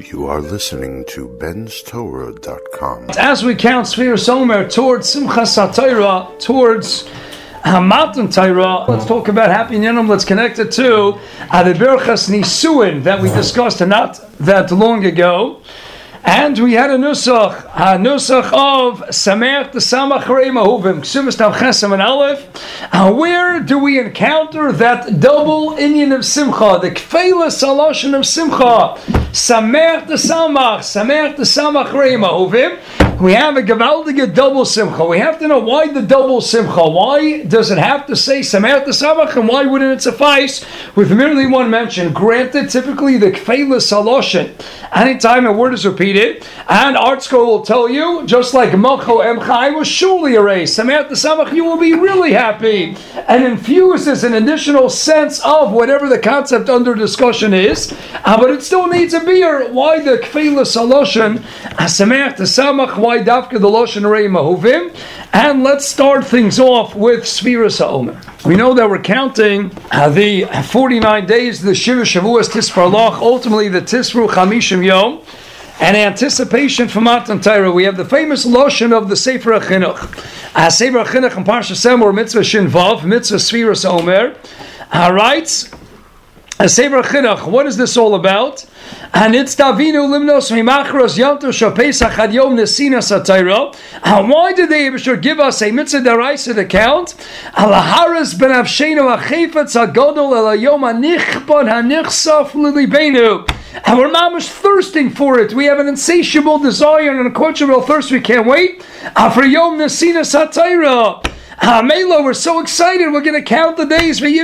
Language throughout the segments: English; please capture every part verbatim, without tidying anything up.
You are listening to Ben's Torah dot com. As we count Sfiras Omer towards Simchas HaTorah, towards Matan Torah, let's talk about Happy Nyanim. Let's connect it to uh, the Berachas Nisuin that we discussed not that long ago. And we had a nusach, a nusach of Sameach the Samach Rei Mahuvim, Ksubas Tav Chesam and Aleph. Uh, where do we encounter that double inyan of Simcha, the Kfeila Saloshin of Simcha? Sameach the Samach, Sameach the Samach Rei Mahuvim. We have a Gavaldige double Simcha. We have to know why the double Simcha. Why does it have to say Sameach the Samach, and why wouldn't it suffice with merely one mention? Granted, typically the Kfeila Saloshin, anytime a word is repeated, and Art School will tell you, just like Malcho Emcha, I was surely erased. Sameach the Samach, you will be really happy, and infuses an additional sense of whatever the concept under discussion is. Uh, but it still needs a beer. Why the Kfeila Saloshin, Sameach the Samach? Why Dafka the Loshin Rei Mahuvim? And let's start things off with Sfiras HaOmer. We know that we're counting uh, the forty-nine days, the Shiva Shavuos Tisfar Loch, ultimately the Tisru Chamishim Yom. And anticipation for Matan Torah, we have the famous Loshin of the Sefer HaChinuch. Uh, Sefer HaChinuch and Parsha Semor, Mitzvah Shin Vav, Mitzvah Sfiras HaOmer. All right, uh, Sefer HaChinuch, what is this all about? And it's Davinu Limnos Mimachros Yom Tov Shapesach Ad Yom Nesinas HaTorah. And why did the Eibusher give us a Mitzvah Daraisa account? Alaharas Ben Avshenu Achefetz HaGodol El Hayom HaNichbon HaNichsaf Lilibenu. And we're mamish thirsting for it. We have an insatiable desire and an unquenchable thirst. We can't wait uh, for Yom Nesinas HaTorah. Uh, Melo, we're so excited. We're going to count the days. Uh,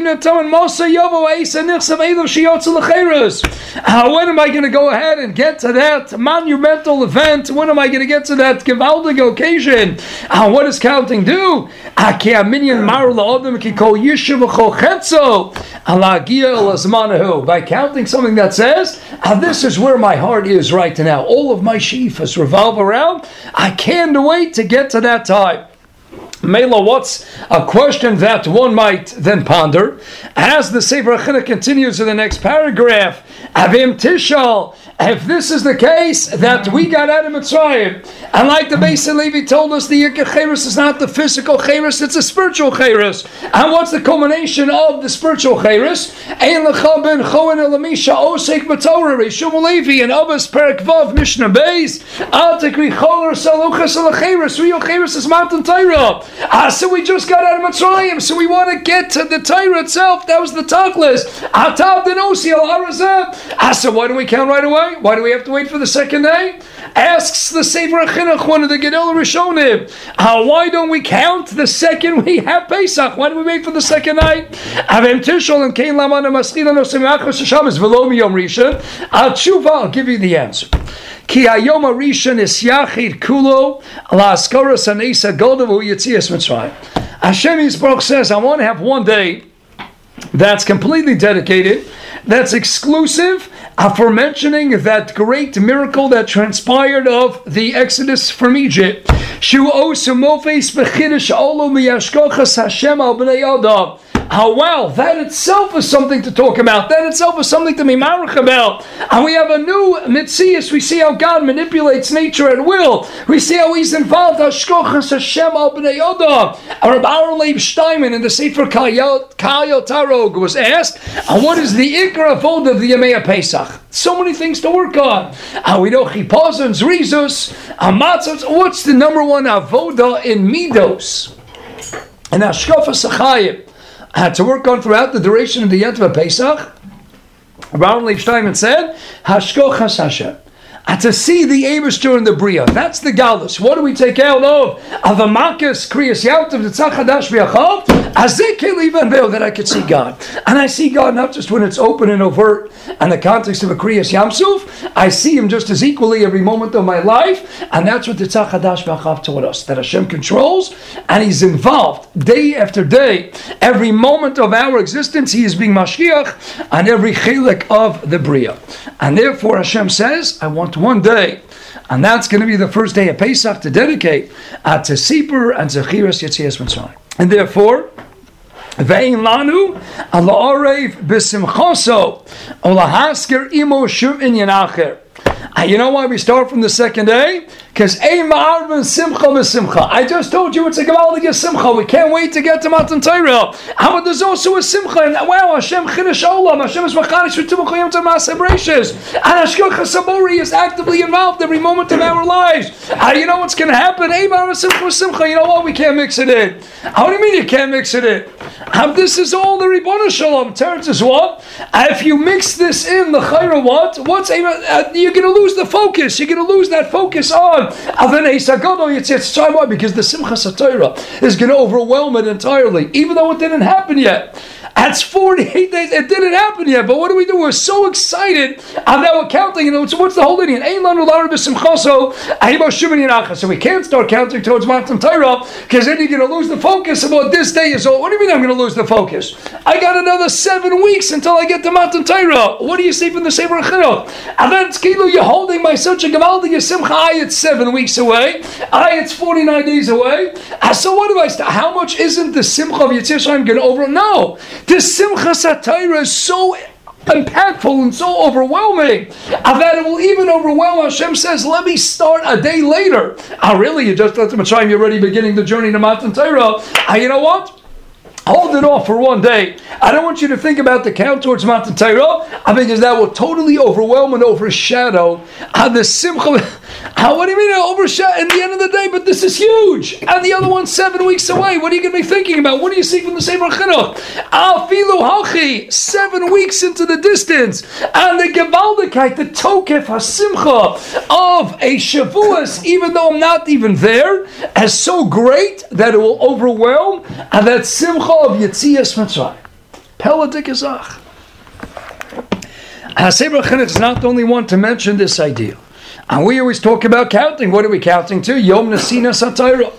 when am I going to go ahead and get to that monumental event? When am I going to get to that gewaldige occasion? Uh, what does counting do? By counting something that says, uh, this is where my heart is right now. All of my sheafas revolve around. I can't wait to get to that time. Mela, what's a question that one might then ponder? As the Sefer HaChinuch continues in the next paragraph, Avim Tishal, if this is the case that we got out of Mitzrayim, and like the Beis Levi told us, the Yikach Cheres is not the physical Cheres, it's a spiritual Cheres. And what's the culmination of the spiritual Cheres? Ein Lecha ben Choen Elamisha Osek B'Torah, Rishum Levi, and Avos Perek Vav Mishnah Beis, Al Tekri Choler Saluchas Al Cheres, Real Cheres is Matan Torah. Ah, so we just got out of Mitzrayim, so we want to get to the Torah itself. That was the Tachlis. Atav Denosi Al Harazah. Ah, so why do we count right away? Why do we have to wait for the second day? Asks the Sefer HaChinuch, one of the Gedol Rishonim. Uh, why don't we count the second we have Pesach? Why do we wait for the second night? Avem Tishol and Kein Laman Maschila Nosim Achos Shabbos V'lo Miyom Rishon. Al Tshuva, I'll give you the answer. Ki Hayom Rishon is Yachid Kulo La'askaras Anesa Goldavu Yitzias Mitzrayim. Hashem Yisbarach says, I want to have one day that's completely dedicated, that's exclusive uh, for mentioning that great miracle that transpired of the Exodus from Egypt. Shu osumofes b'chidush olo miyashkochas Hashem al b'nei Adam. How well, that itself is something to talk about. That itself is something to be marach about. And we have a new mitzias. We see how God manipulates nature at will. We see how He's involved. Hashkochas Hashem al b'nei Adam. Rabbi Aaron Leib Steinman in the Sefer Kayot Tarog was asked, what is the Ikra Avoda of the Yemei Pesach? So many things to work on. Uh, we know Chipazah and Zrizus, Amatzot. What's the number one Avoda in Midos? And Hashkofas Achayim. Had to work on throughout the duration of the Yom Tov Pesach. Aaron Leib Steinman said, Hashkochas Hashem. And to see the Eibusher in the Bria. That's the Galus. What do we take out of? Avamakas, Kriyas Yom Tov, the Tzach Hadash V'Yachav, Azekeli Van Veil, that I could see God. And I see God not just when it's open and overt, and the context of a Kriyas Yam Suf, I see Him just as equally every moment of my life, and that's what the Tzach Hadash V'Yachav taught us, that Hashem controls, and He's involved day after day. Every moment of our existence, He is being Mashgiach on every chilek of the Bria. And therefore Hashem says, I want one day, and that's going to be the first day of Pesach to dedicate uh, to Sipur and Zechiras Yetzias Mitzrayim. And therefore, Ve'in lanu ala arev b'simchoso olahasker imo shuv inyan acher. Uh, you know why we start from the second day? Because I just told you it's a Gavaldik Simcha. We can't wait to get to Matan Torah. How about there's also a Simcha? And wow, Hashem Chidesh Olam. Hashem is Machanish for Tumachayim to Maaseh Bereishis. And Hashgacha Sabori is actively involved every moment of our lives. Uh, you know what's going to happen? Eibar Simcha Simcha. You know what? We can't mix it in. How do you mean you can't mix it in? Uh, this is all the Ribbon Shalom. Terence is what? Uh, if you mix this in, the Chayra what? What's uh, you're going to lose the focus. You're going to lose that focus on. Why? Because the Simchas HaTorah is going to overwhelm it entirely, even though it didn't happen yet. That's forty-eight days. It didn't happen yet, but what do we do? We're so excited, and now we're counting. You know, so what's the whole idea? So we can't start counting towards Matan Torah because then you're going to lose the focus about this day is all. What do you mean I'm going to lose the focus? I got another seven weeks until I get to Matan Torah. What do you say from the Sefer Chinuch? And then it's Kilo, you're holding my such a Gavaldik Simcha. I, it's seven weeks away. I, it's forty-nine days away. So what do I? St- how much isn't the Simcha of Yitzir Shayim going to over? No. The Simchas HaTorah is so impactful and so overwhelming that it will even overwhelm. Hashem says, let me start a day later. Ah, really? You just let the Mitzrayim, you're already beginning the journey to Matan Torah. Ah, you know what? Hold it off for one day. I don't want you to think about the count towards Matan Torah, because that will totally overwhelm and overshadow uh, the Simcha. How, what do you mean overshadow at the end of the day? But this is huge. And the other one's seven weeks away. What are you going to be thinking about? What do you see from the Sefer Chinuch? Afilu hachi, seven weeks into the distance. And the Gevaldikite, the Tokef HaSimcha of a Shavuos, even though I'm not even there, is so great that it will overwhelm. And that Simcha of Yetzias Mitzrayim. Peladik Izach. HaSefer Chinuch is not the only one to mention this idea. And we always talk about counting. What are we counting to? Yom Nesinas HaTorah.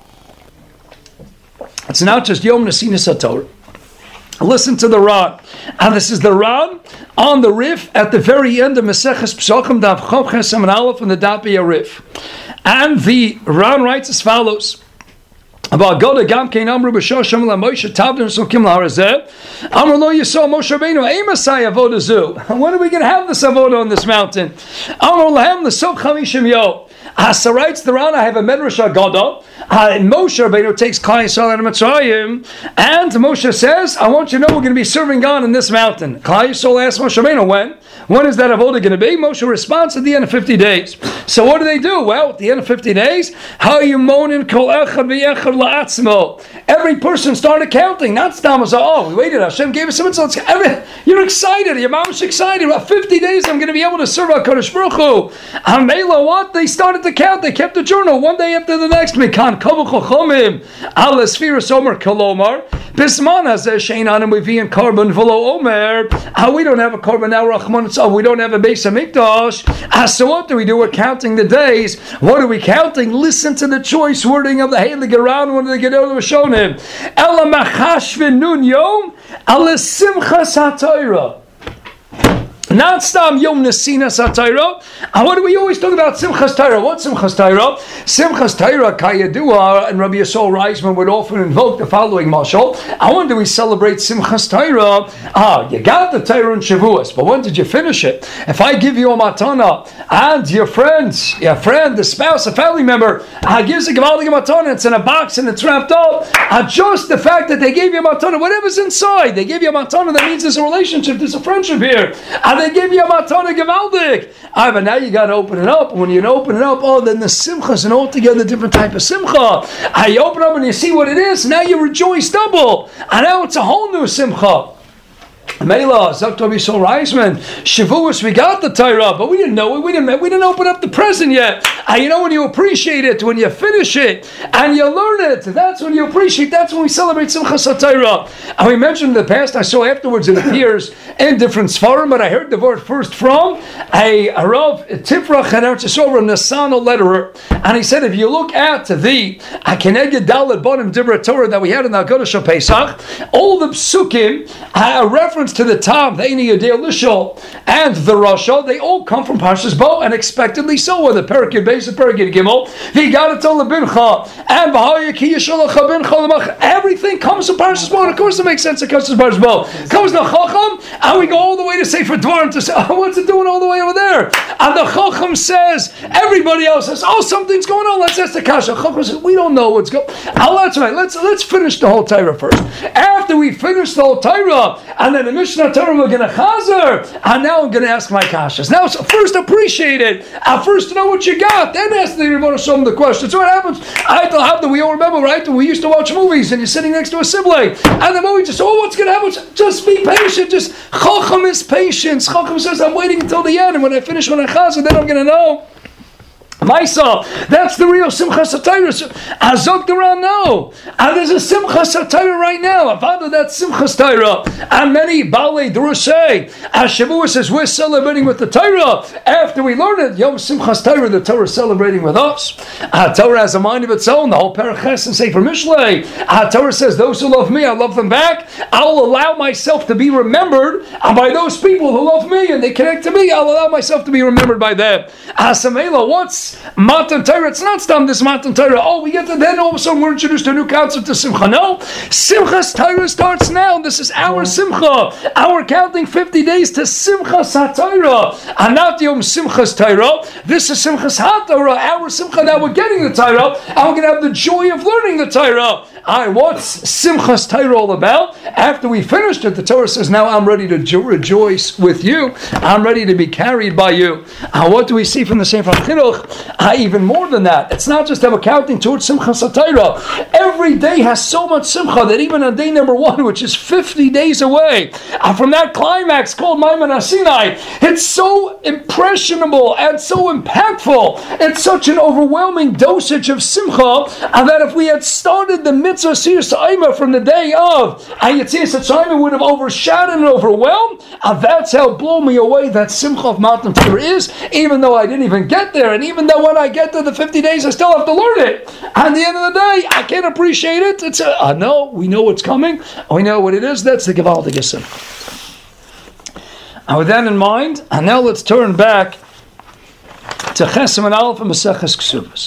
It's not just Yom Nesinas HaTorah. Listen to the Ran. And this is the Ran on the Rif at the very end of Maseches Pesachim, Daf Chof Chesem and Aleph and the Dapi Rif. And the Ran writes as follows. About God Gam Kein Amru B'Shoshem La Moshe Tavdim Sokim LaHarazeh Amru Lo Yisrael Moshe Rabbeinu Emasai Avodah Zu. When are we going to have this avodah on this mountain? Amru Lahem L'Sov Chamishim Yom. Asa writes the Ran, I have a Medrash Agada. Moshe Rabbeinu takes Klal Yisrael out of Mitzrayim, and Moshe says, I want you to know we're going to be serving God in this mountain. Klal Yisrael asks Moshe Rabbeinu, when? When is that avodah going to be? Moshe responds at the end of fifty days. So what do they do? Well, at the end of fifty days, every person started counting. Not Stamos, oh, we waited, Hashem gave us some insults. You're excited, your mom's excited. About fifty days I'm going to be able to serve HaKadosh Baruch Hu. And Mela, what? They started to count. They kept a journal one day after the next. Mikan Kavu Chochomim Al Esfiras Omer Kolomar Bisman Hazeh Shein Anim Vivian Carbon Velo Omer. How we don't have a carbon now, Rachman. So we don't have a Beis Hamikdash. So what do we do? We're counting the days. What are we counting? Listen to the choice wording of the Heilig Geran when they get out of Shonim. Ela Machash V'Nun Yom Al Simchas HaTorah. Not Stam Yom Nesinas HaTorah. And what do we always talk about? Simchas Torah. What's Simchas Torah? Simchas Torah, Kayadua, and Rabbi Yisrael Reisman would often invoke the following mashal. And when do we celebrate Simchas Torah? Ah, you got the Torah in Shavuos, but when did you finish it? If I give you a matana, and your friends, your friend, the spouse, a family member, uh, gives a Gavaldik matana, it's in a box and it's wrapped up, uh, just the fact that they gave you a matana, whatever's inside, they give you a matana, that means there's a relationship, there's a friendship here. And they give you a matana Gavaldik. Ah, but now you got to open it up. When you open it up, oh, then the simcha is an altogether different type of simcha. Ah, you open up and you see what it is. Now you rejoice double. And now it's a whole new simcha. Mela, Zakto Yisrael Reisman, Shavuos, we got the Torah, but we didn't know it. We didn't. We didn't open up the present yet. And you know when you appreciate it, when you finish it and you learn it, that's when you appreciate. That's when we celebrate Simchas HaTorah. And we mentioned in the past. I saw afterwards it appears in different Sfarim, but I heard the word first from a Rav Tifrach and Eretz Yisrael Nasana letterer, and he said if you look at the Keneged Dalet Bonim Dibra Torah that we had in the Haggadah Shel Pesach, all the psukim are reference reference to the Tam, the Eini Yodea Lishol, and the Rasha, they all come from Parshas Bo, and expectedly so, whether Perek Yud Beis or Perek Yud Gimel, V'yigadatol Lebincha, and V'haya Ki Yisholach Bincha L'mach, everything comes from Parshas Bo, and of course it makes sense it comes from Parshas Bo. Comes the Chacham, and we go all the way to Sefer Dvarim to say, oh, what's it doing all the way over there? And the Chacham says, everybody else says, oh, something's going on, let's ask the Kasha. Chacham says, we don't know what's going on. Oh, that's right, let's, let's finish the whole Torah first. After we finish the whole Torah, and then the Mishnah Torah, we're going to Chazer, and now I'm going to ask my Kashas. Now, so first appreciate it, uh, first to know what you got, then ask the Rebbeinu Shalom the question. So what happens? I have to, we all remember, right? We used to watch movies, and you're sitting next to a sibling, and the movie just, oh, what's going to happen? Just be patient, just, Chacham is patience. Chacham says, I'm waiting until the end, and when I finish when I Chazer, then I'm going to know. Myself, that's the real Simchas HaTorah. Azok Duran, no. And there's a Simchas HaTorah right now. Avada, that's Simchas Torah. And many Balei Drushay, as Shavuot says, we're celebrating with the Torah. After we learn it, Yom Simchas Torah, the Torah is celebrating with us. Uh, Torah has a mind of its own. The whole Paraches and Sefer Mishlei. Uh, Torah says, those who love me, I love them back. I'll allow myself to be remembered by those people who love me and they connect to me. I'll allow myself to be remembered by them. Uh, Samela, what's Matan Torah? It's not stam this Matan Torah. Oh, we get to then all of a sudden we're introduced to a new concept of Simcha. No, Simchas Torah starts now. This is our Simcha. Our counting fifty days to Simchas HaTorah, and not Yom Simchas Torah. This is Simchas HaTorah. Our Simcha. Now we're getting the Torah, and we're going to have the joy of learning the Torah. All right, what's Simchas Torah all about? After we finished it, the Torah says, now I'm ready to jo- rejoice with you. I'm ready to be carried by you. Uh, what do we see from the Sefer Chinuch? Uh, even more than that. It's not just that we're counting towards Simchas HaTorah. Every day has so much Simcha that even on day number one, which is fifty days away, uh, from that climax called Maimon HaSinai, it's so impressionable and so impactful. It's such an overwhelming dosage of Simcha uh, that if we had started the Mitzvah Siyas Ha'ima from the day of Yetzias Ha'ima, would have overshadowed and overwhelmed. Uh, that's how blow me away that Simcha of Matan Torah is, even though I didn't even get there, and even though when I get to the fifty days, I still have to learn it. At the end of the day, I can't appreciate it. It's a, I know, we know what's coming. We know what it is. That's the Gevaldige Simcha. And with that in mind, and now let's turn back to Chesem and Aleph and Maseches Ksubas.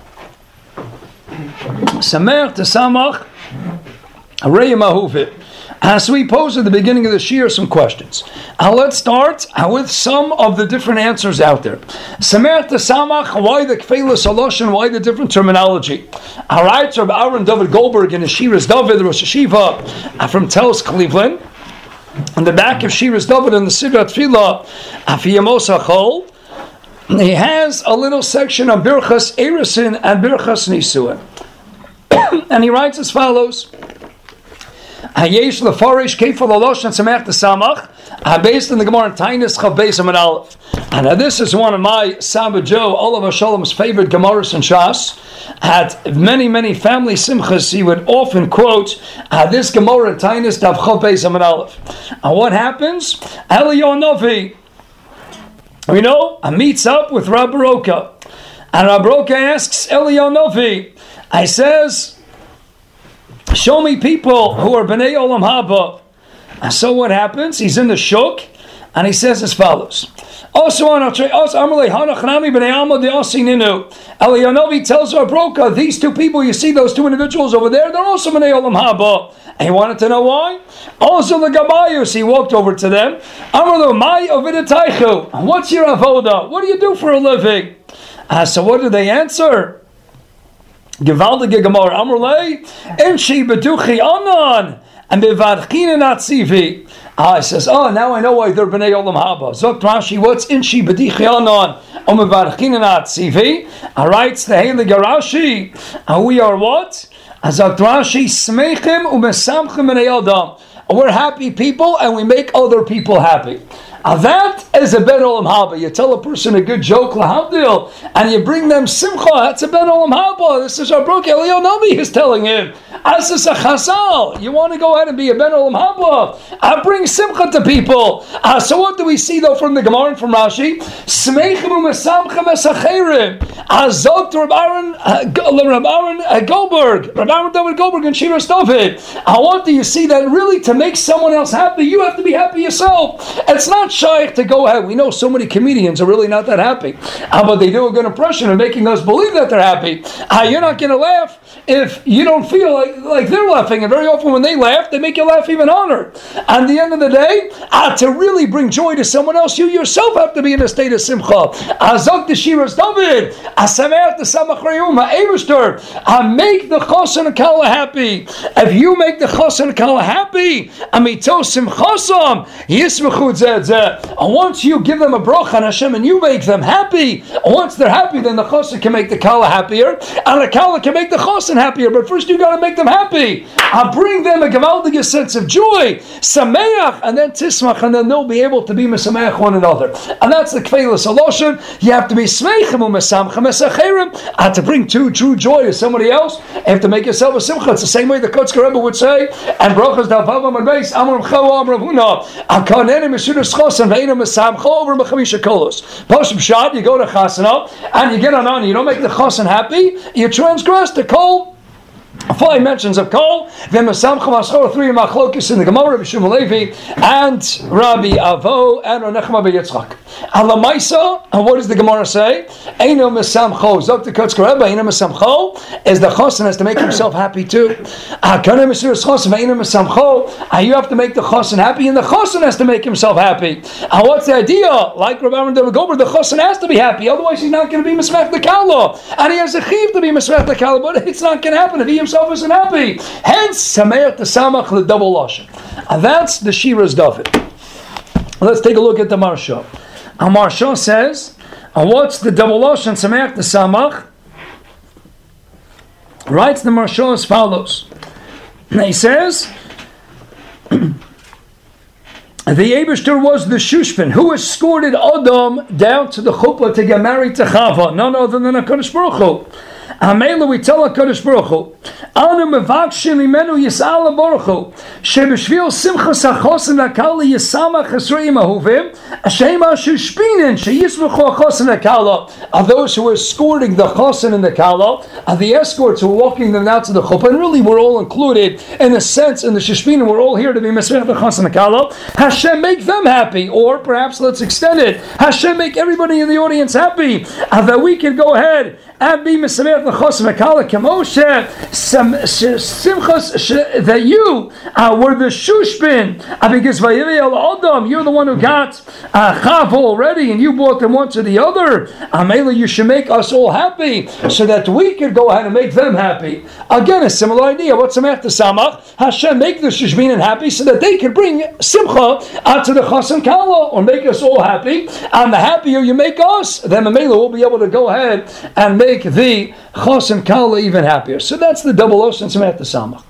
Samer Tesamach Arei Mahuvit. As we posed at the beginning of the Shir some questions. Now let's start with some of the different answers out there. Samer Tesamach, why the Kfeilas Alosh, why the different terminology? All right, so Rabbi Aaron David Goldberg in his Shiras David, Rosh Hashiva from Telz, Cleveland. On the back of Shiras David in the Sidrat Tfilah, Afiyamos HaChol, he has a little section on Birchas Erisin and Birchas Nisuin. And he writes as follows: Hayesh lefarish kefal alosh and samech tesamach, based on the Gemara in Tainis Chav Beis Amud Aleph. And now this is one of my Saba Joe, Olav Shalom's favorite Gemaras and Shas. At many many family simchas, he would often quote uh, this Gemara in Tainis Chav Beis Amud Aleph. And what happens? Eliyahu Novi, we know, uh, meets up with Rabbi Roka, and Rabbi Roka asks Eliyahu Novi, I says, show me people who are B'nai Olam Haba. And so what happens? He's in the shuk, and he says as follows. Also on Eliyahu Novi tells our broker, these two people, you see those two individuals over there, they're also B'nai Olam Haba. And he wanted to know why. Also the Gabayus, he walked over to them. Amrlo, my avidataychu. What's your avoda? What do you do for a living? Uh, so what do they answer? Gevaldige Gemara Amrlei, Enshi beduchi anan, and bevarchina natzivi. Ah, he says, oh, now I know why they're B'nai Olam Haba. Zokt Rashi, what's Enshi beduchi anan, and bevarchina natzivi? All right, it's the Heilige Rashi, and we are what? Zokt Rashi, smeichim umesamchim b'nei adam. We're happy people, and we make other people happy. Uh, that is a ben olam haba. You tell a person a good joke, lahavdil, and you bring them simcha. That's a ben olam haba. This is our broke Eliyahu Navi is telling him. As is a chazal. You want to go ahead and be a ben olam haba. I bring simcha to people. Uh, so what do we see though from the Gemara and from Rashi? Smeichem u'mesamchem esacherim. Azot Reb Aaron, Reb Aaron Goldberg, Reb Aaron David Goldberg and Shiras David. I want you to see that really to make someone else happy, you have to be happy yourself. It's not shaykh to go ahead. We know so many comedians are really not that happy, uh, but they do a good impression of making us believe that they're happy. Uh, you're not going to laugh if you don't feel like, like they're laughing, and very often when they laugh, they make you laugh even harder. At the end of the day, uh, to really bring joy to someone else, you yourself have to be in a state of simcha. Azok the Shiras David, Asameach the Samach Rayum, Ha'evishter, I make the Chos and Kala happy. If you make the Chos and Kala happy, Amito Simchosam, Yismechud Zed Zed. And once you give them a bracha on Hashem and you make them happy, and once they're happy, then the Chos can make the Kala happier, and the Kala can make the Chos happier. But first you got to make them happy. I bring them a gemaldige sense of joy, Sameach, and then Tismach, and then they'll be able to be Mesameach one another. And that's the Kveilus Aloshin. You have to be Smeichem u'Mesamchem esacherim. I have to bring true, true joy to somebody else. You have to make yourself a simcha. It's the same way the Kotzker Rebbe would say, and brachas davavam and beis amram chawa amram huna akaneni meshudas chosan ve'ina mesamcha over mechamisha kolos. Poshim shad, you go to chasana and you get on on. You don't make the chosan happy. You transgress the kol. Five mentions of Kol, then Mesamcha Maschor, three Machlokis in the Gemara, Rabbi Shimon Levi, and Rabbi Avo, and Ronechma B'Yitzchak. Alamaisa, and what does the Gemara say? Eino Mesamcho, Zok the Kotzker Rebbe, Eino Mesamcho, is the Chosin has to make himself happy too. Akane Mesiras Chosin, Eino Mesamcho, you have to make the Chosin happy, and the Chosin has to make himself happy. And what's the idea? Like Rabbi Aaron David Goldberg, the Chosin has to be happy, otherwise he's not going to be Mesmech the Kala. And he has a chiv to be Mesmech the Kala, but it's not going to happen if he himself isn't happy. Hence, Sameach the Samach, the double lashon. And that's the Shiras David. Let's take a look at the Marsha. And Marsha says, and what's the double lashon, Sameach the Samach? Writes the Marsha as follows. And he says, the Eibishter was the Shushpin who escorted Adam down to the chuppah to get married to Chava, none other than HaKadosh Baruch Hu. Amela, we tell HaKadosh Baruch Hu, Anu mevakshim imenu yis'ala Baruch Hu, shebeshvil simchas hachosin hakala yisama chesreim ahuvim, Hashem ha-shushpinin sheyismachu hachosin hakala, are those who are escorting the chosin and the kala, are the escorts who are walking them out to the chuppah, and really we're all included in a sense in the shushpinin, we're all here to be mesrech the chosin hakala. Hashem make them happy, or perhaps let's extend it, Hashem make everybody in the audience happy, and that we can go ahead and be mesrech the chosin hakala kemoshe simchas that you uh, were the shushpin, uh, because vayivei Adam, you're the one who got uh, chav already, and you brought them one to the other. Amela, you should make us all happy, so that we could go ahead and make them happy. Again, a similar idea. What's Sameach the Samach? Hashem make the shushpin happy, so that they can bring simcha uh, to the chosin kala, or make us all happy. And the happier you make us, then Amela will be able to go ahead and make the chosin kala even happier. So that's the double ocean Sameach the Samach.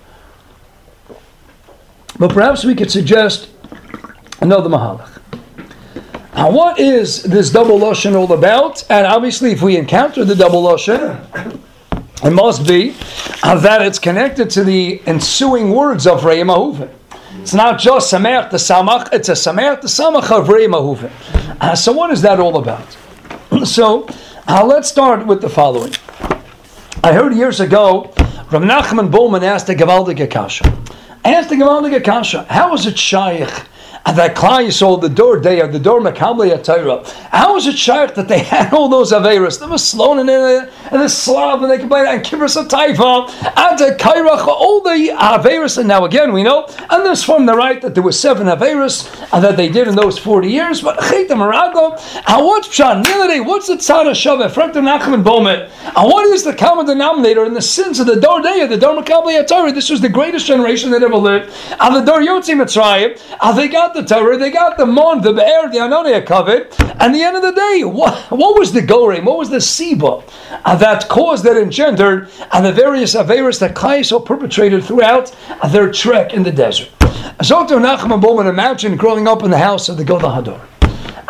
But perhaps we could suggest another mahalach. Now, what is this double lashon all about? And obviously, if we encounter the double lashon, it must be uh, that it's connected to the ensuing words of Re'im Ahuvim. It's not just Sameach the Samach; it's a Sameach the Samach of Re'im Ahuvim. Uh, so, what is that all about? So, uh, let's start with the following. I heard years ago, Rav Nachman Bowman asked the Gevaldige Kasha. Asked the Gevaldige Kasha, how is it shaykh and that Klal Yisrael, the Dor Day, the Dor Mekabli Torah, how is it shaykh that they had all those Averis? There was Sloan and the Slav, and they combined and Kibros Taifa, and the Kairach, all the Averis. And now again, we know, and this from the right that there were seven Averis and that they did in those forty years. But Cheta Marago, and what's Pshan? The other day, what's the Tzara Shaveh? Frank Nachman Bowman, and what is the common denominator in the sins of the Dor Day, the Dor Mekabli Torah? This was the greatest generation that ever lived. And the Dor Yotzi Mitzrayim, and they got the Torah, they got the Mon, the Be'er, the Anoniah covet, and at the end of the day, what, what was the Gorim, what was the Siba uh, that caused, that engendered, and uh, the various Averis that Klal Yisrael perpetrated throughout uh, their trek in the desert? Doctor Nachman Bowman imagined growing up in the house of the Gadol Hador.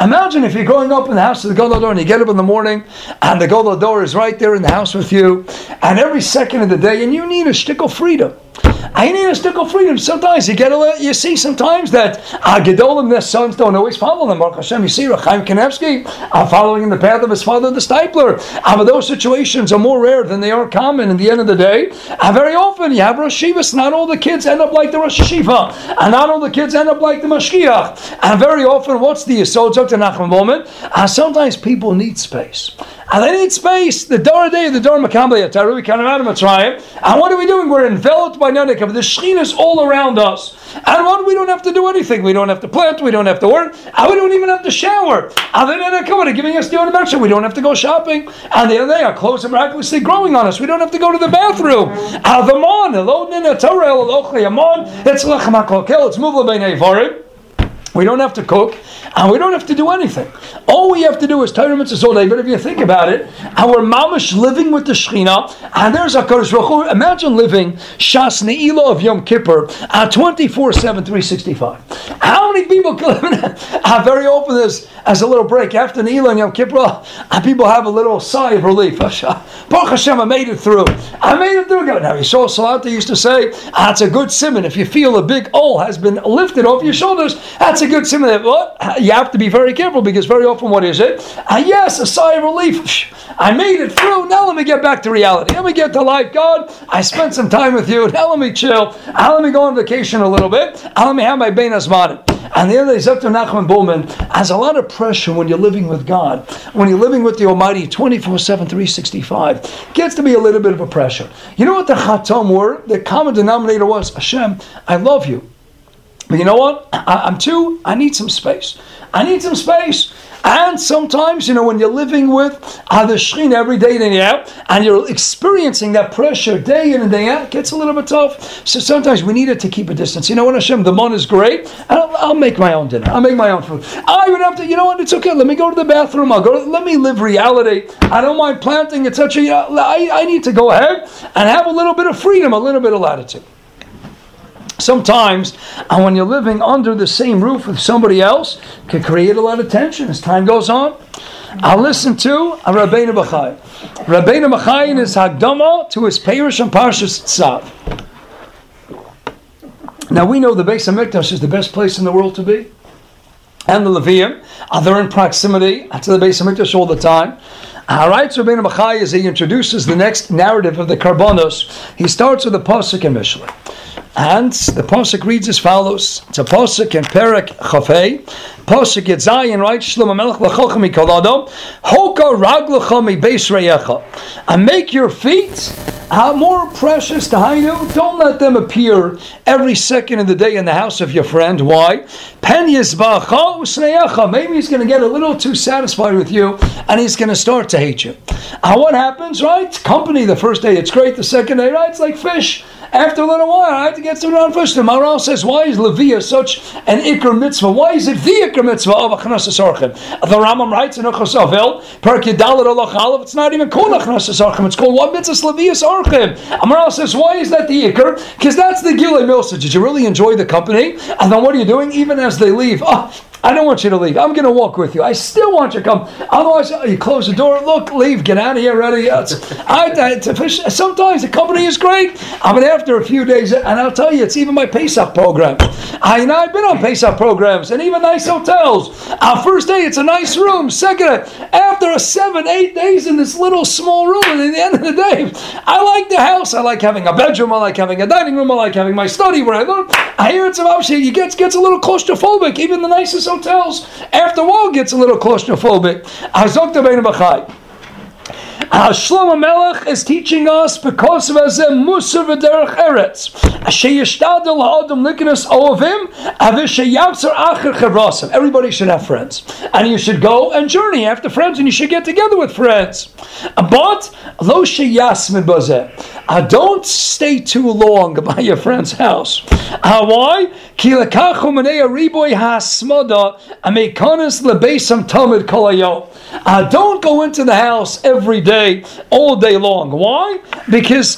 Imagine if you're growing up in the house of the Gadol Hador and you get up in the morning and the Gadol Hador is right there in the house with you, and every second of the day, and you need a shtickle freedom. I need a stick of freedom. Sometimes you get a, you see sometimes that uh, Gedolim, their sons don't always follow them. Baruch Hashem, you see Chaim Kanevsky uh, following in the path of his father, the Stipler. Uh, but those situations are more rare than they are common. In the end of the day, uh, very often you have Rosh Yeshivas. Not all the kids end up like the Rosh Yeshiva, and not all the kids end up like the Mashgiach. And very often, what's the Yesod Dr. Nachman Bowman? Uh, sometimes people need space. And they need space. The Dor Day, the Dor Makabli, Ataru, we kind of out of Mitzrayim. And what are we doing? We're enveloped by Nanikav. The Shekhinah is all around us. And what? We don't have to do anything. We don't have to plant. We don't have to work. And we don't even have to shower. And then they're giving us the order mention. We don't have to go shopping. And the other day, our clothes are miraculously growing on us. We don't have to go to the bathroom. Avamon, Elodin, Torah, Elochli, Amon. It's Lechem HaKolkel. It's Muvla Beinei Varim. We don't have to cook, and we don't have to do anything. All we have to do is Torah mitzvahs all day. But if you think about it, and we're mamish living with the Shekhinah, and there's a Kodesh Baruch Hu. Imagine living Shas Ne'ilah of Yom Kippur uh, twenty-four seven, three sixty-five. How many people can live in that? Uh, very often there's, as a little break, after Ne'ilah and Yom Kippur, uh, people have a little sigh of relief. Baruch Hashem, I made it through. I made it through. Now, Yisrael Salata used to say, uh, it's a good simon. If you feel a big ol has been lifted off your shoulders, that's a good simon. What? You have to be very careful, because very often, what is it? Uh, yes, a sigh of relief. I made it through. Now let me get back to reality. Let me get to life. God, I spent some time with you. Now let me chill. Now let me go on vacation a little bit. Now let me have my Bein Hazmanim. And the other day, Doctor Nachman Bowman has a lot of pressure when you're living with God. When you're living with the Almighty twenty-four seven, three sixty-five. Gets to be a little bit of a pressure. You know what the Chatam were? The common denominator was, Hashem, I love you. But you know what? I, I'm too, I need some space. I need some space. And sometimes, you know, when you're living with uh, the Shekhinah every day in and out, and you're experiencing that pressure day in and day out, it gets a little bit tough. So sometimes we need it to keep a distance. You know what, Hashem, the mon is great, and I'll, I'll make my own dinner. I'll make my own food. I would have to, you know what, it's okay. Let me go to the bathroom. I'll go, let me live reality. I don't mind planting, et cetera. You know, I, I need to go ahead and have a little bit of freedom, a little bit of latitude. Sometimes, and when you're living under the same roof with somebody else, it can create a lot of tension as time goes on. I'll listen to Rabbeinu Bachai. Rabbeinu Bachai in his Hagdama to his Perush and Parshas Tzav. Now we know the Beis HaMikdash is the best place in the world to be. And the Levium, uh, they're in proximity to the Beis HaMikdash all the time. All right, so Rabbeinu Bachai, as he introduces the next narrative of the Karbonos, he starts with the Pasuk in Mishlei. And the Pasuk reads as follows. It's a Pasuk in Perek Chafei. Pasuk at Zion, right? Shlomo Melech l'cholcha mikol adam. Hoka raglecha mi beis reyecha. And make your feet uh, more precious to Hainu. Don't let them appear every second of the day in the house of your friend. Why? Pen yizbacha usneyecha. Maybe he's going to get a little too satisfied with you, and he's going to start to hate you. And what happens, right? Company the first day, it's great. The second day, right? It's like fish. After a little while, right? To get some non-fish. The Maharal says, why is Leviah such an Iker mitzvah? Why is it the Iker mitzvah of Achnas Orchim? The Rambam writes in Ochos Avil, Perek Ydalet Alach Aleph, it's not even called Achnas Orchim, it's called what mitzvah? Leviah's Orchim. Maharal says, why is that the Iker? Because that's the Gilei Milsa. Did you really enjoy the company? And then what are you doing? Even as they leave, oh, I don't want you to leave. I'm going to walk with you. I still want you to come. Otherwise, you close the door. Look, leave. Get out of here. Ready? I, I, sometimes the company is great. I mean, after a few days, and I'll tell you, it's even my Pesach program. I, you know, I've been on Pesach programs and even nice hotels. Our first day, it's a nice room. Second, after a seven, eight days in this little small room, and at the end of the day, I like the house. I like having a bedroom. I like having a dining room. I like having my study where I learn. I hear it's about you get gets a little claustrophobic. Even the nicest hotels, after a while, gets a little claustrophobic. Azok Rabbeinu Bachai. Shlomo Melech is teaching us because of as a musar v'derech eretz. Sheyishtadel ha'adam liknas ovim avishayavzer acher chavrasim. Everybody should have friends, and you should go and journey after friends, and you should get together with friends. But lo sheyasmin bazeh. Uh, don't stay too long by your friend's house. Uh, why? Uh, don't go into the house every day, all day long. Why? Because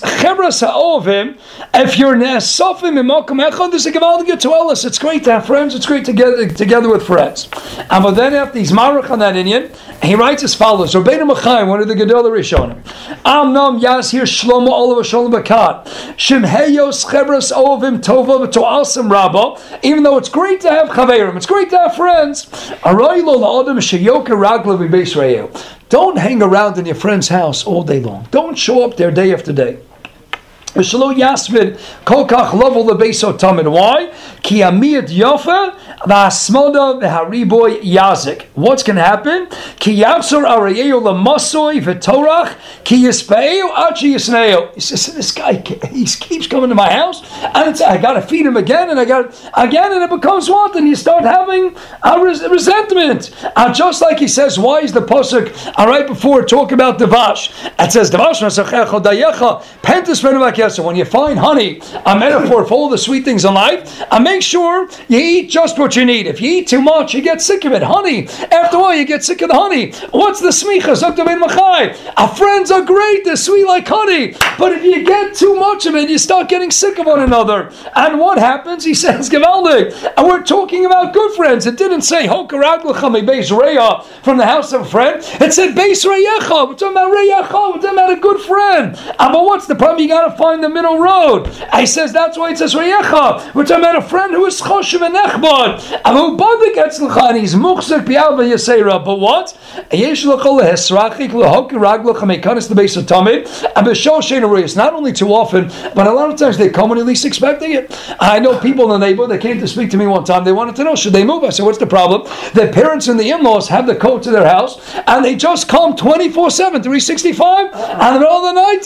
if you're nesofim in makom echad, there's a gevaldige toelis. It's great to have friends. It's great to get together with friends. And but then after he's marach on that Indian, he writes as follows: Rabbeinu Machai, one of the Gedolei Rishonim, Amnam Yasir Shlomo Olav Shalom Bakat Shemheyos Chevras Ovim Tova V'To'asim Rabba. Even though it's great to have chaverim, it's great to have friends. Araylo LaAdam Sheyoker Ragla V'Beis Re'eu. Don't hang around in your friend's house all day long. Don't show up there day after day. Shelo Yasmin Kolkach Lovol LeBeiso Tamid. Why? Ki Amiyat Yofa V'Asmoda V'Hariboy Yazik. What's going to happen? Ki Yavsor Arayeo LeMasoy V'Torach Ki Yispeo Achi Yisneo. He says, this guy, he keeps coming to my house, and it's, I got to feed him again, and I got again, and it becomes what? And you start having a res- resentment. Uh, just like he says, why is the pasuk uh, right before talk about Devash? It says Devash Nasachecha Dayecha Pentas Venuvak. So when you find honey, a metaphor for all the sweet things in life, and make sure you eat just what you need. If you eat too much, you get sick of it. Honey, after all, you get sick of the honey. What's the smicha? Our friends are great, they're sweet like honey. But if you get too much of it, you start getting sick of one another. And what happens? He says, Gevaldik. And we're talking about good friends. It didn't say, Hokaraglacha beis reya from the house of a friend. It said, beis reyecha. We're talking about reyecha. We're talking about a good friend. And but what's the problem? You got to find the middle road. He says that's why it says reyecha. We're talking about a friend who is choshev and echbad, and who badik etzlecha, and he's muchzik bi'al v'yasera. But what? Yesh l'chol lehesrachik l'hok ragloch hamekanis l'beis hatamid and b'shol shein arayos. Not only too often, but a lot of times they come when you're least expecting it. I know people in the neighborhood. They came to speak to me one time. They wanted to know should they move. I said, what's the problem? Their parents and the in-laws have the code to their house, and they just come twenty-four seven, three sixty-five, and in the middle of the night.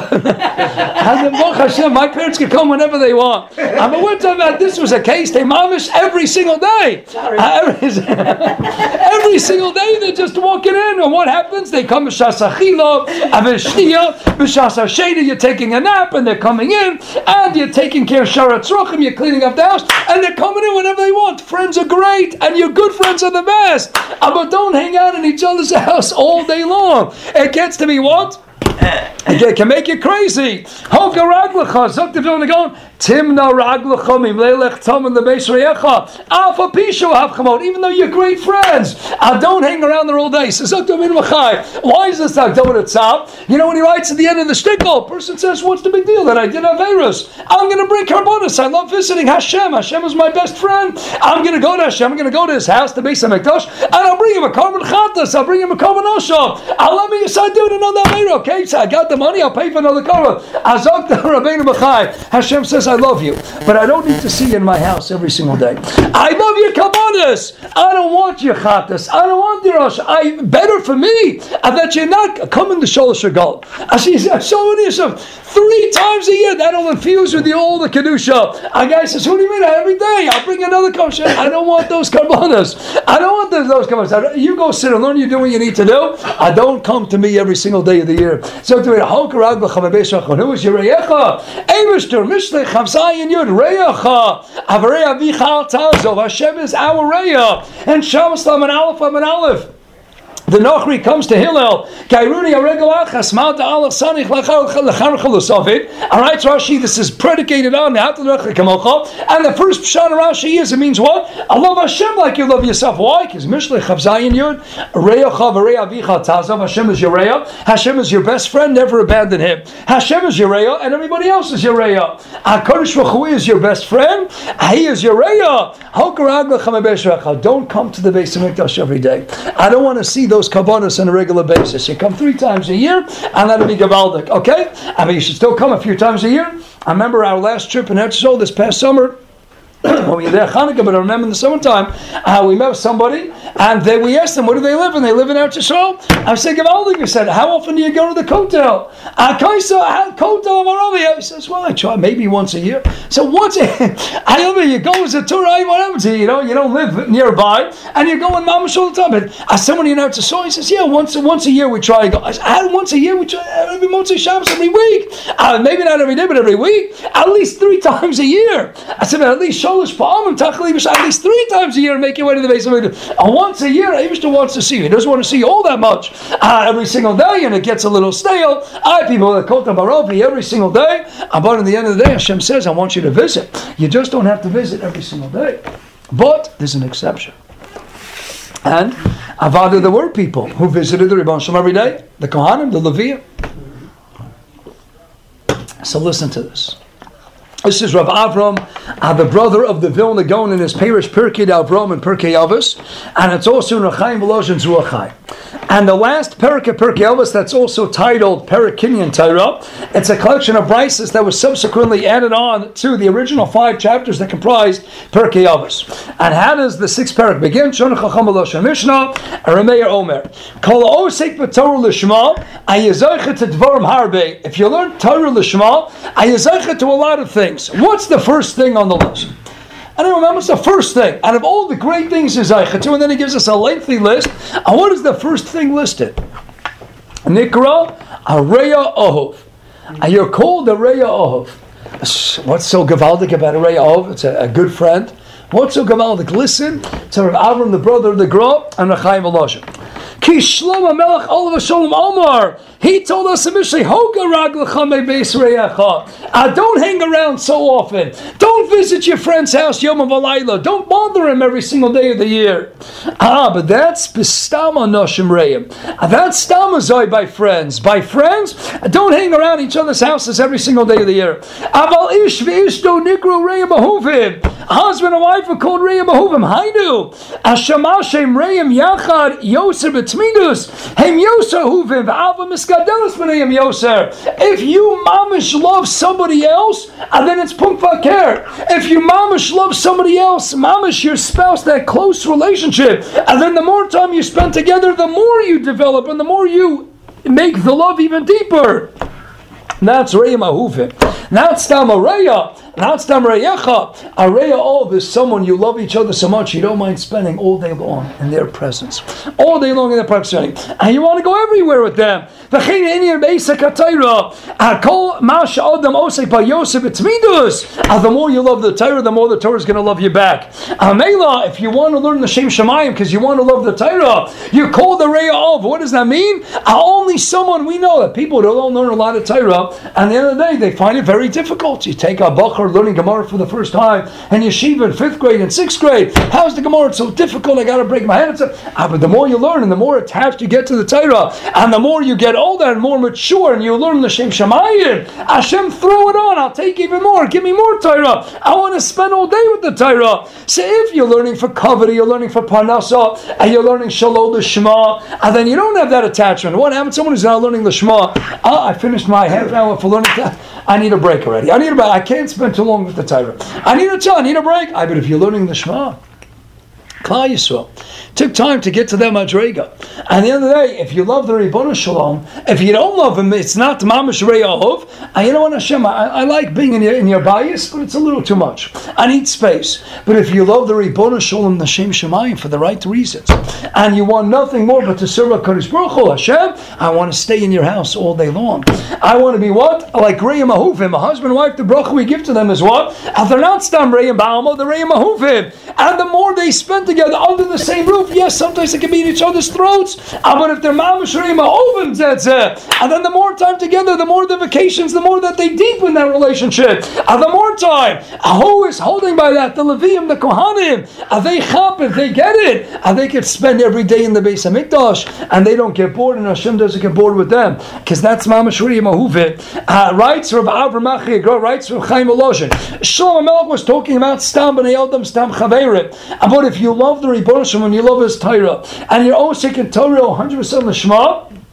And then, Hashem, my parents can come whenever they want. I mean, we're talking about this was a case, they mamish every single day. Uh, every, every single day they're just walking in, and what happens? They come b'shas achila, aveshia, b'shas hasheda, you're taking a nap, and they're coming in, and you're taking care of sharat tzrochim, you're cleaning up the house, and they're coming in whenever they want. Friends are great, and your good friends are the best. Uh, but don't hang out in each other's house all day long. It gets to be what? It can make you crazy. Hoka raglecha, zoktiv on the gon. Timna raglecha mimleilech tom in the beis reyecha. Alpha pishu havchamot. Even though you're great friends, I don't hang around there all day. So zoktiv in machai. Why is this like double itself? You know when he writes at the end of the shtickle, person says, "What's the big deal that I did Averos? I'm going to bring karbonis. I love visiting Hashem. Hashem is my best friend. I'm going to go to Hashem. I'm going to go to his house, the Beis Hamikdash, and I'll bring him a carbon chatas. I'll bring him a carbon oshav. I'll let me decide do it another Averos. Okay, so I got the money. I'll pay for another carbon. Azok the Rabbeinu Machai. Hashem says, I love you, but I don't need to see you in my house every single day. I love your karbonis. I don't want your chatas. I don't want your rosh. I better for me that you're not coming to Sholosh Regal. I see so three times a year. That'll infuse with you all the kedusha. A guy says, "Who do you mean every day? I'll bring another kosher." I don't want those karbonis. I don't want those, those karbonis. You go sit and learn. You do what you need to do. I don't come to me every single day of the year. So to it, who is your reyecha? Eivishter mishlech hamsayin yud reyecha. Avarei avichal tazov. Hashem is our reya. And Shabbos lam and aleph lam and aleph. The Nochri comes to Hillel. Kairuni aregalachas malta Allah sanich lachar chalusovit. All right, Rashi. This is predicated on the Hatanoch Kamocha. And the first pshat of Rashi is it means what? I love Hashem like you love yourself. Why? Because Mishlech Chavzayin Yud Reyacha V'Rei Avicha Tazov. Hashem is your Reya. Hashem is your best friend. Never abandon him. Hashem is your Reya, and everybody else is your Reya. Hakadosh Baruch Hu is your best friend. He is your Reya. Don't come to the Beis Hamikdash every day. I don't want to see those karbonos on a regular basis. You come three times a year, and that'll be gavaldik. Okay? I mean, you should still come a few times a year. I remember our last trip in Eretz Yisrael this past summer. when we were there Hanukkah, but I remember in the summertime, uh, we met somebody, and they, we asked them, where do they live? And they live in Eretz Yisrael. I was thinking, I said, how often do you go to the Kotel? Uh, Kaisa, Kotel Amaravia. He says, well, I try maybe once a year. So once a year, I love it, you go as a tour, whatever, to, you know, you don't live nearby, and you go in Mamash all the time. But as somebody in Eretz Yisrael, he says, yeah, once, once a year we try to go. I said, once a year we try, every Motzei Shabbos, every week. Uh, maybe not every day, but every week. At least three times a year. I said, at least Sholish Pa'amim, Tachli, at least three times a year, make your way to the base of it. And once a year, Abishter wants to see you. He doesn't want to see you all that much uh, every single day, and it gets a little stale. I people that Kota Barovi every single day. But at the end of the day, Hashem says, I want you to visit. You just don't have to visit every single day. But there's an exception. And Avada, there were people who visited the Rebbeinu Shalom every day. The Kohanim, the Leviah. So listen to this. This is Rav Avram, uh, the brother of the Vilna Gaon in his parish Pirkei Avram and Pirkei Avos, and it's also in Rechaim Volozhin Zuachai. And the last Perik of Pirkei Avos, that's also titled Perik Kinyan Torah, it's a collection of brises that was subsequently added on to the original five chapters that comprised Pirkei Avos. And how does the sixth Perik begin? Shon Chacham Volozhin Mishnah, Arameir Omer. Kol Osek B'Torah L'Shma, Ayezaycha to Dvarim Harbe. If you learn Torah L'Shma, Ayezaycha to a lot of things. What's the first thing on the list? I don't remember, it's the first thing. Out of all the great things is Zaycha, and then he gives us a lengthy list. And what is the first thing listed? Nikra Areya Ohov. And you're called Areya Ohov. What's so gavaldik about Areya Ohov? It's a, a good friend. What's so gavaldik? Listen to Rav Avram, the brother of the Gra, and Rechaim Volozhin. Ki Shlomo Melech Olav Shalom Omar. He told us initially, Hoga Raglecha Me Beis Reyecha. Uh, don't hang around so often. Don't visit your friend's house Yom V'Layla. Don't bother him every single day of the year. Ah, but that's Bistama Noshim Reim. That's Stamazoi by friends. By friends, don't hang around each other's houses every single day of the year. Aval Ish V'Ishto Nikru Reim Ahuvim. A husband and wife are called Reim Ahuvim. Hainu. Ashamashem Reim Yachad Yoser B'Tmidus. Hem Yoser Ahuvim V'Ava Miska. If you mamish love somebody else, and then it's punkvaker. If you mamish love somebody else, mamish your spouse, that close relationship, and then the more time you spend together, the more you develop, and the more you make the love even deeper. That's Reya Mahuvim. That's Tamareya. That's Tamareyecha. Areya Ov is someone you love each other so much you don't mind spending all day long in their presence. All day long in their proximity. And you want to go everywhere with them. The more you love the Torah, the more the Torah is going to love you back. Amela, if you want to learn the Shem Shemayim because you want to love the Torah, you call the Reya Ov. What does that mean? Only someone we know that people don't learn a lot of Torah, and at the end of the day, they find it very difficult. You take a Bachar learning Gemara for the first time, and yeshiva in fifth grade and sixth grade. How's the Gemara? It's so difficult. I got to break my head. It's a, ah, but the more you learn, and the more attached you get to the Torah, and the more you get older and more mature, and you learn the Shem Shemayim, Hashem, throw it on. I'll take even more. Give me more Torah. I want to spend all day with the Torah. So if you're learning for kavod, you're learning for parnasa, and you're learning Shalom L'Shma, and then you don't have that attachment. What happens? Someone who's now learning L'Shma. Ah, I finished my half hour for learning that. I need a break already. I need a break. I can't spend too long with the Torah. I need a chill. I need a break. I but if you're learning the Shema, Klal Yisrael, took time to get to that madrega. And at the end of the day, if you love the Ribono Shalom, if you don't love him, it's not Mamash Re'ahov. And you know what, Hashem, I, I like being in your, in your bias, but it's a little too much. I need space. But if you love the Ribono Shalom, the Shem Shemayim, for the right reasons, and you want nothing more but to serve HaKadosh Baruch Hu, Hashem, I want to stay in your house all day long. I want to be what? Like Re'im Ahuvim. A husband and wife, the bracha we give to them is what? And they're not Stam Re'im Ba'almo, they're Re'im Ahuvim. And the more they spend together under the same roof, yes, sometimes they can be in each other's throats, uh, but if they're mamash re'im ha'ovim zetzeh, and then the more time together, the more the vacations, the more that they deepen that relationship, and the more time, uh, who is holding by that? The Leviim, the Kohanim, uh, they chap it, they get it, and they can spend every day in the Beis HaMikdash, and they don't get bored, and Hashem doesn't get bored with them, because that's mamash re'im ha'ovim. Uh, writes Rav Avram Achi, writes Rav Chaim Volozhin. Shlomo Melech was talking about Stam b'nei Adam, Stam Chaverim, but if you love the Ribono Shalom, when you love his Torah, and you're always taking Torah one hundred percent L'Shma,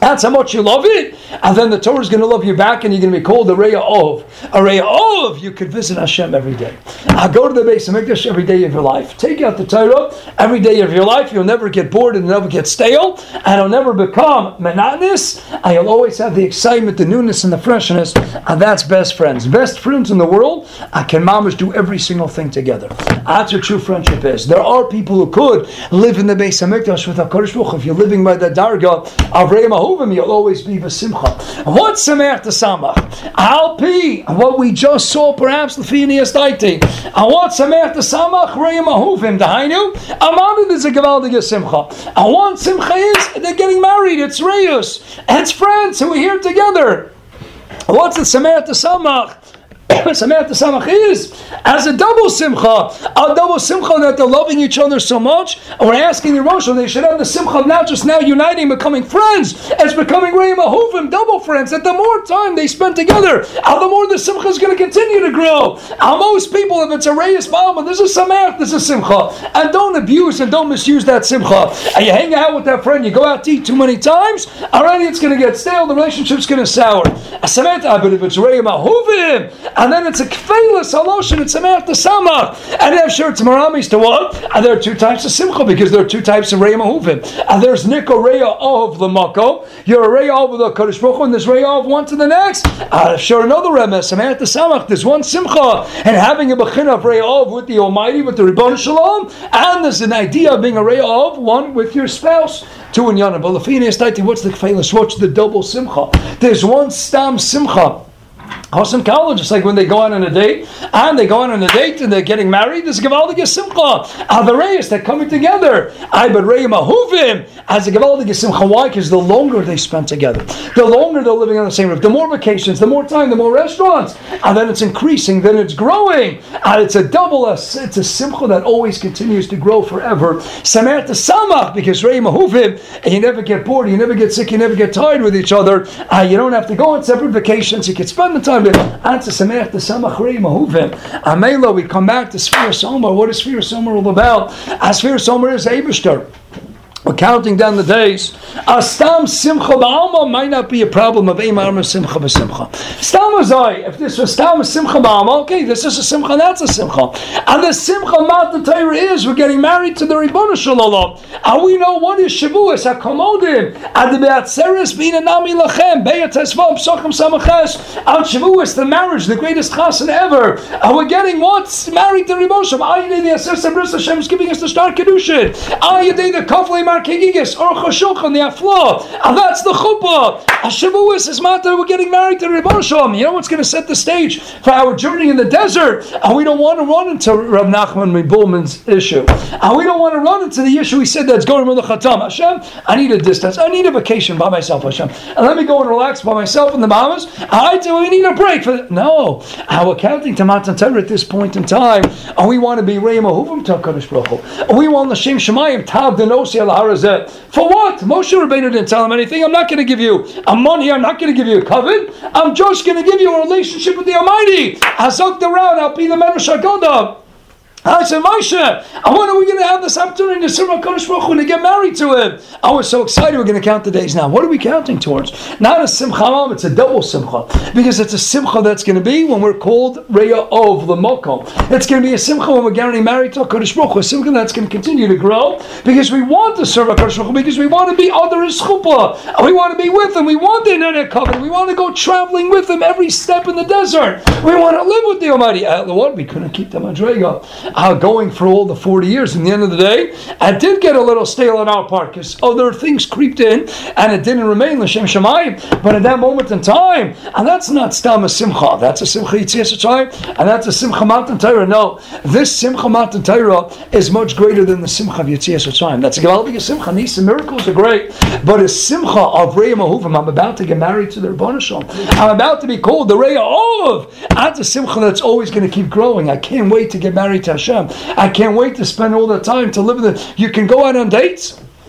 That's how much you love it. And then the Torah is going to love you back, and you're going to be called a Reya Ov. A Reya Ov, you could visit Hashem every day. Uh, go to the Beis HaMikdash every day of your life. Take out the Torah every day of your life. You'll never get bored and never get stale. And it'll never become monotonous. And you'll always have the excitement, the newness, and the freshness. And that's best friends. Best friends in the world uh, can mamas do every single thing together. That's what true friendship is. There are people who could live in the Beis HaMikdash with HaKadosh Baruch Hu. If you're living by the Darga of Reya Mahuvim, you'll always be B'simcha. What's Sameach T'Samach? Alpi, what we just saw perhaps L'finias Daiti. And what's Sameach T'Samach? Reya Mahuvim. Dahainu, Amadu is a Gevaldige Simcha. And one Simcha is, they're getting married. It's Reyus. It's friends who are here together. What's the Sameach T'Samach? Sameach T'Samach is as a double simcha, a double simcha that they're loving each other so much. And we're asking the Rosh, they should have the simcha of not just now uniting, becoming friends. It's becoming Reya Mahuvim, double friends. That the more time they spend together, uh, the more the simcha is going to continue to grow. Uh, most people, if it's a Reyes Balma, there's a Sameach, there's a simcha, and don't abuse and don't misuse that simcha. And you hang out with that friend, you go out to eat too many times, already it's going to get stale. The relationship's going to sour. A Sameach, but if it's Reya Mahuvim, and then it's a kfeilas haloshin, it's a Sameach T'Samach. And I'm sure it's maramis to what? And there are two types of simcha, because there are two types of Reya Mahuvim. And there's Niko Reya of Lamako. You're a Reya of the Kodesh Baruch Hu, and there's Reya of one to the next. I'm sure another remes, Sameach T'Samach, there's one simcha, and having a bechina of Reya of with the Almighty, with the Ribbon Shalom, and there's an idea of being a Reya of one with your spouse. Two in Yana. But L'finias Daiti, what's the kfeilas? What's the double simcha? There's one stam simcha. Awesome college, it's like when they go on on a date, and they go on on a date and they're getting married, there's a Gevaldige Simcha. Avareyas, they're coming together. I but Reya Mahuvim as a Gevaldige Simcha. Why? Because the longer they spend together, the longer they're living on the same roof, the more vacations, the more time, the more restaurants, and then it's increasing, then it's growing, and it's a double, it's a Simcha that always continues to grow forever. Sameach T'Samach, because Reya Mahuvim, and you never get bored, you never get sick, you never get tired with each other, uh, you don't have to go on separate vacations, you can spend the time. Answer Sameach T'Samach Reya Mahuvim. Amela, we come back to Sfiras Omer. What is Sfiras Omer all about? As Sfiras Omer is Eibishter. We're counting down the days. A stam simcha ba'alma might not be a problem of eimar simcha b'simcha. Stam azai, if this was stam simcha ba'alma, okay, this is a simcha, that's a simcha. And the simcha mat the Torah is, we're getting married to the Ribbon Shalom. And we know what is Shavuos, HaKomodim, and the Be'atzeres b'ina nami lachem, Be'at Tesvav, Psachim Samaches, and Shavuos, the marriage, the greatest chassan ever. And we're getting what? Married to Ribbon Shalom. Ayadei the Aser Sabris Hashem is giving us the star Kedushin. Ayadei the Kaflei Markegigis, or Chashulchan, the Afla, and that's the Chuppah. Shavuos is matter, we're getting married to Ribbon Shalom. You know what's going to set the stage for our journey in the desert? And we don't want to run into Rav Nachman Mibulman's issue. And we don't want to run into the issue he said that's going with the Chatam. Hashem, I need a distance. I need a vacation by myself, Hashem. And let me go and relax by myself and the mamas. I do, we need a break. for the, No. And we're counting to Matan Torah at this point in time. And we want to be Reya Mahuvim to HaKadosh Baruch Hu. And we want L'Shem Shemayim Tav Denosi Al Harazeh. For what? Moshe Rabbeinu didn't tell him anything. I'm not going to give you a money. I'm not going to give you a covet. I'm just going to give you a relationship with the Almighty. Hazok the round. I'll be the Medrash Hagodah. I said, Moshe, when are we going to have this opportunity to serve HaKadosh Baruch Hu, to get married to him? I was so excited. We're going to count the days now. What are we counting towards? Not a simcha, it's a double simcha. Because it's a simcha that's going to be when we're called Reya of L'Mokom. It's going to be a simcha when we're getting married to HaKadosh Baruch Hu. A simcha that's going to continue to grow because we want to serve HaKadosh Baruch Hu, because we want to be other his chuppah. We want to be with him. We want the internet covenant. We want to go traveling with him every step in the desert. We want to live with the Almighty. Uh, what? We couldn't keep the Madrega. Uh, going for all the forty years. In the end of the day, I did get a little stale on our part because other things creeped in and it didn't remain L'Shem Shemayim. But at that moment in time, and that's not Stam a Simcha, that's a Simcha Yitzias Mitzrayim, and that's a Simcha Matan Torah. No, this Simcha Matan Torah is much greater than the Simcha of Yitzias Mitzrayim. That's a Gevaldige Simcha. These miracles are great, but a Simcha of Reya Mahuvim. I'm about to get married to the Ribbon Shalom. I'm about to be called the Reya of. That's a Simcha that's always going to keep growing. I can't wait to get married to Hashem. I can't wait to spend all the time to live in the... You can go out on dates.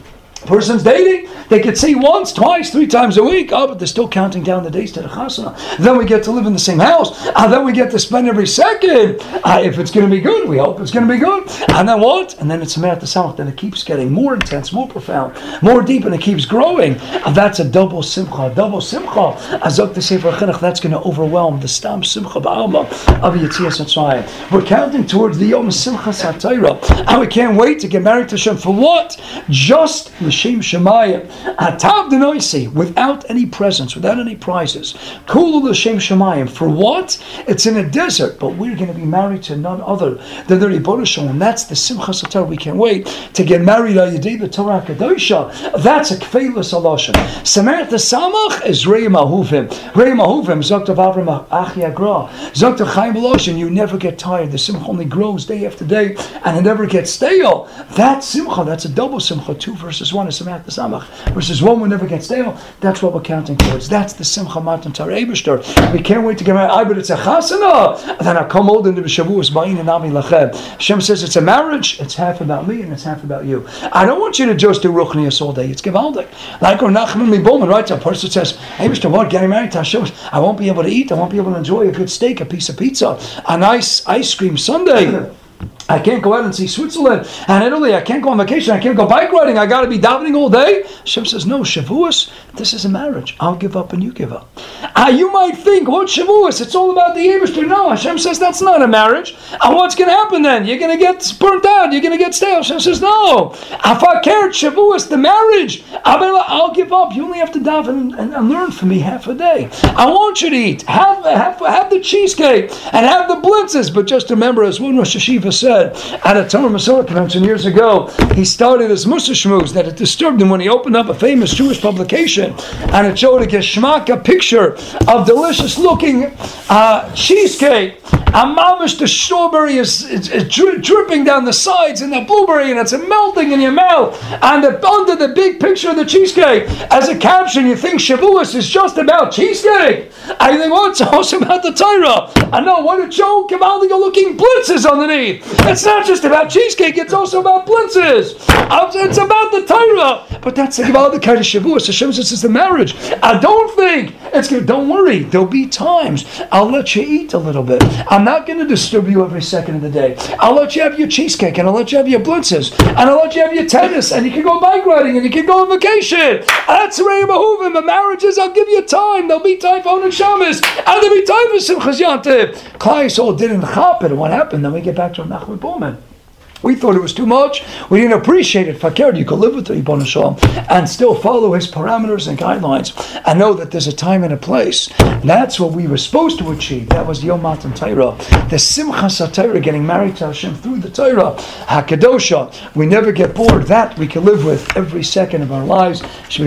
person's dating, they could see once, twice, three times a week. Oh, but they're still counting down the days to the chasana. Then we get to live in the same house. And then we get to spend every second. Uh, if it's going to be good, we hope it's going to be good. And then what? And then it's a merit the samach. Then it keeps getting more intense, more profound, more deep, and it keeps growing. And that's a double simcha, a double simcha. Azok the Sefer Chinuch, that's going to overwhelm the stam simcha ba'alma of Yetzias Mitzrayim. We're counting towards the Yom Simchas HaTorah, and we can't wait to get married to Hashem. For what? Just L'Shem Shemayim, Atav Denoisi, without any presents, without any prizes. Kulu L'Shem Shemayim. For what? It's in a desert, but we're going to be married to none other than the Ribono Shel Olam, and that's the Simchas HaTorah. We can't wait to get married on Yedei the Torah Kadosha. That's a Kfeilas Aloshan. Sameret the Samach is Reim Ahuvim. Reim Ahuvim, Zoktav Avram Achi Agra. Zoktav Chaim Aloshan, you never get tired. The Simcha only grows day after day, and it never gets stale. That Simcha, that's a double Simcha. Two versus one is Samach the Samach. Versus one will never get stale. That's what we're counting towards. That's the Simcha Matan Torah Eibishter. We can't wait to get married. I but it's a chasana. Then I come old into the Shavuos Ba'in and Ami Lachem. Hashem says it's a marriage. It's half about me and it's half about you. I don't want you to just do Ruchnius all day. It's Gevaldik. Like or Nachman Mibulman, right? A person says, Eibishter, what? Getting married to Hashem. I won't be able to eat. I won't be able to enjoy a good steak, a piece of pizza, a nice ice cream sundae. I can't go out and see Switzerland and Italy. I can't go on vacation. I can't go bike riding. I got to be davening all day. Hashem says, no, Shavuos, this is a marriage. I'll give up and you give up. Ah, you might think, what Shavuos? It's all about the Eibishter. No, Hashem says that's not a marriage. And what's going to happen then? You're going to get burnt out. You're going to get stale. Hashem says, no. If I cared Shavuos, the marriage, I'll give up. You only have to daven and, and, and learn from me half a day. I want you to eat. Have, have, have the cheesecake and have the blitzes. But just remember, as one Rosh Hashiva said, at a Torah Masorah convention years ago, he started his Musa Shmooze that it disturbed him when he opened up a famous Jewish publication and it showed a geschmack, a picture of delicious looking uh, cheesecake. And mamish, the strawberry is, is, is dri- dripping down the sides and the blueberry and it's melting in your mouth. And the, under the big picture of the cheesecake, as a caption, you think Shavuos is just about cheesecake. I think, well, it's also about the Torah. I know, what a joke, Givaldic looking blitzes underneath. It's not just about cheesecake, it's also about blitzes. It's about the Torah. But that's the Givaldic kind of Shavuos. Hashem says it's the marriage. I don't think it's good. Don't worry, there'll be times I'll let you eat a little bit. I'm not going to disturb you every second of the day. I'll let you have your cheesecake and I'll let you have your blitzes and I'll let you have your tennis and you can go bike riding and you can go on vacation. That's Reim Ahuvim. The marriages, I'll give you time. There'll be time for Onen Shabbos and there'll be time for Simchas Yantiv. Klai Yisrael didn't chop it, and what happened? Then we get back to Nachman Bowman. We thought it was too much. We didn't appreciate it. Fakir, you could live with the Ribono Shel Olam and still follow his parameters and guidelines and know that there's a time and a place. That's what we were supposed to achieve. That was Yom Matan Torah. The Simchas HaTorah, getting married to Hashem through the Torah. HaKadosha. We never get bored. That we can live with every second of our lives. You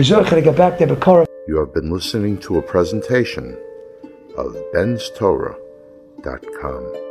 have been listening to a presentation of Ben's Torah dot com.